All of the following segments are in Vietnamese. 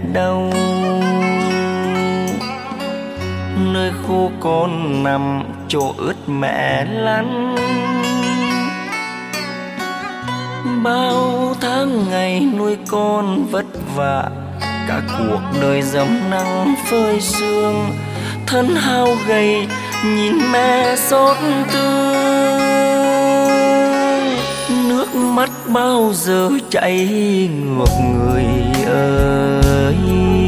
đâu. Nơi khô con nằm chỗ ướt mẹ lăn. Bao tháng ngày nuôi con vất vả, cả cuộc đời dầm nắng phơi sương. Thân hao gầy nhìn mẹ xót thương. Nước mắt bao giờ chảy ngược người ơi.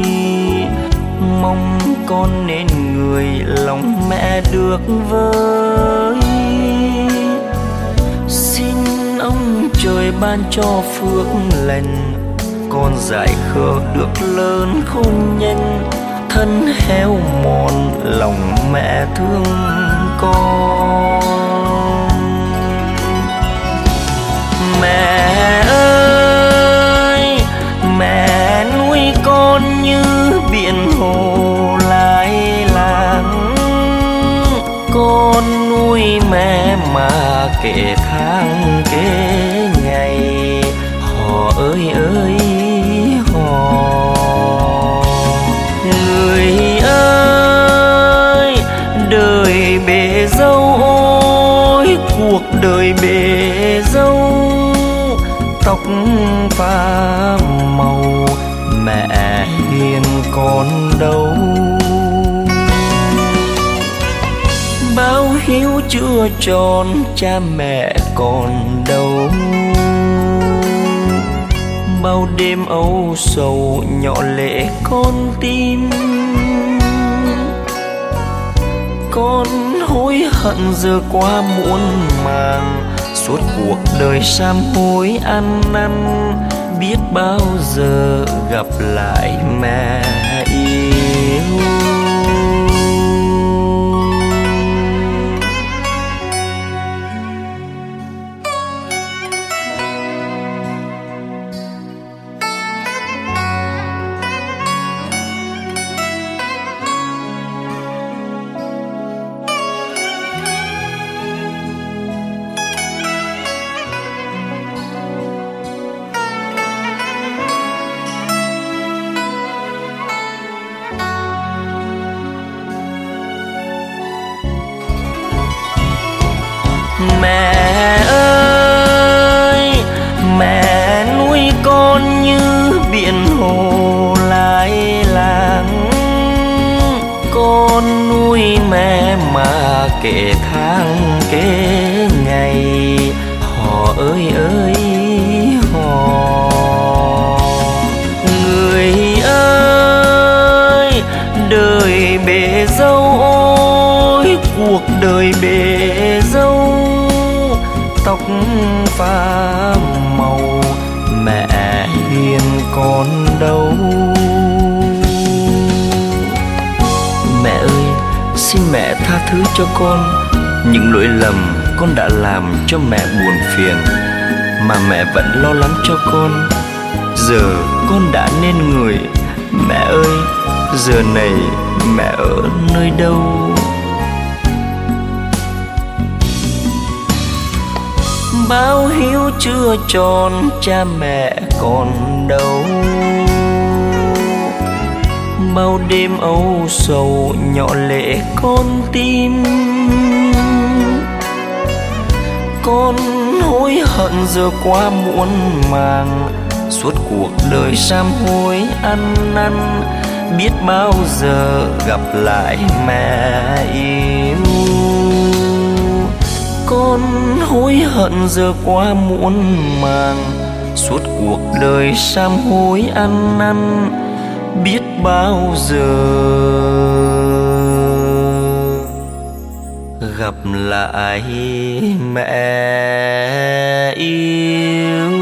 Mong con nên người lòng mẹ được với. Xin ông trời ban cho phước lành, con dại khờ được lớn khôn nhanh. Thân héo mòn lòng mẹ thương con. Mẹ ơi, mẹ nuôi con như biển hồ lai láng. Con nuôi mẹ mà kể tháng kể ngày. Họ ơi ơi họ. Người ơi, đời bể dâu ôi, cuộc đời bể dâu. Tóc pha màu mẹ hiền con đâu. Báo hiếu chưa tròn cha mẹ còn đâu. Bao đêm âu sầu nhỏ lệ con tim. Con hối hận giờ quá muộn màng. Suốt cuộc đời sám hối ăn năn. Biết bao giờ gặp lại mẹ yêu. Mẹ ơi, mẹ nuôi con như biển hồ lai láng. Con nuôi mẹ mà kể tháng kể ngày. Họ ơi ơi họ. Người ơi, đời bể dâu ôi, cuộc đời bể dâu. Tóc pha màu mẹ hiền con đâu. Mẹ ơi, xin mẹ tha thứ cho con những lỗi lầm con đã làm cho mẹ buồn phiền. Mà mẹ vẫn lo lắng cho con. Giờ con đã nên người. Mẹ ơi, giờ này mẹ ở nơi đâu? Báo hiếu chưa tròn cha mẹ còn đâu. Bao đêm âu sầu nhỏ lệ con tim. Con hối hận giờ quá muộn màng. Suốt cuộc đời sám hối ăn năn. Biết bao giờ gặp lại mẹ yêu. Con hối hận giờ quá muộn màng. Suốt cuộc đời sám hối ăn năn. Biết bao giờ gặp lại mẹ yêu.